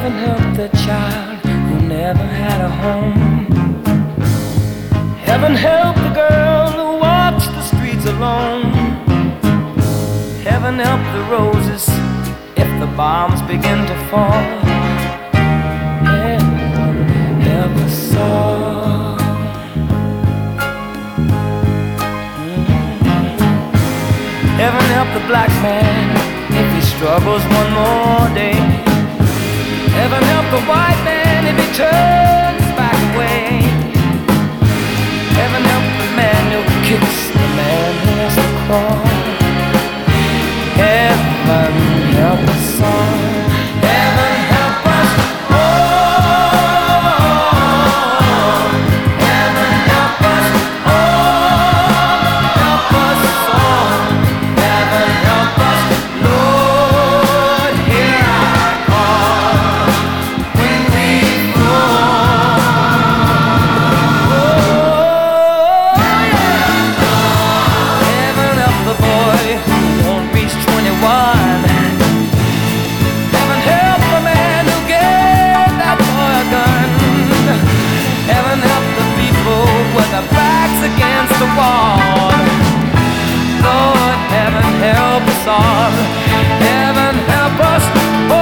Heaven help the child who never had a home. Heaven help the girl who walks the streets alone. Heaven help the roses if the bombs begin to fall. Heaven help us all. Heaven help the black man if he struggles one more day. Heaven help the white man if he turns back away. Heaven help the man who kicks the man who has to crawl. Heaven help us all. Heaven help us all. Heaven help us all. Help us all. Heaven help us, Lord, hear our call when we fall. Oh, yeah. Heaven help the boy who won't reach 21. Heaven help the man who gave that boy a gun. Heaven help the people with their backs against the wall. Lord, heaven help us all. Heaven help us. Oh,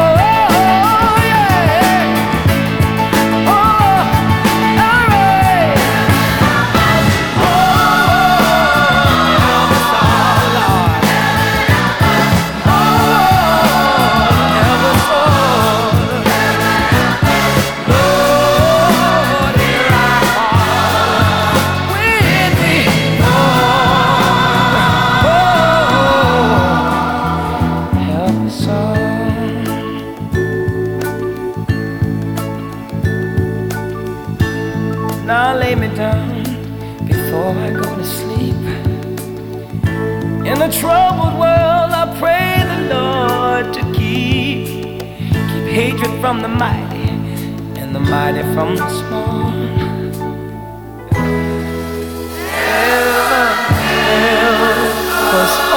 yeah. Oh, all right. Oh, help us all, Lord. Oh, help us all. Lord, hear our call when we fall. Oh, help us all. Now lay me down before I go to sleep. In a troubled world, I pray the Lord to keep hatred from the mighty and the mighty from the small. Heaven help us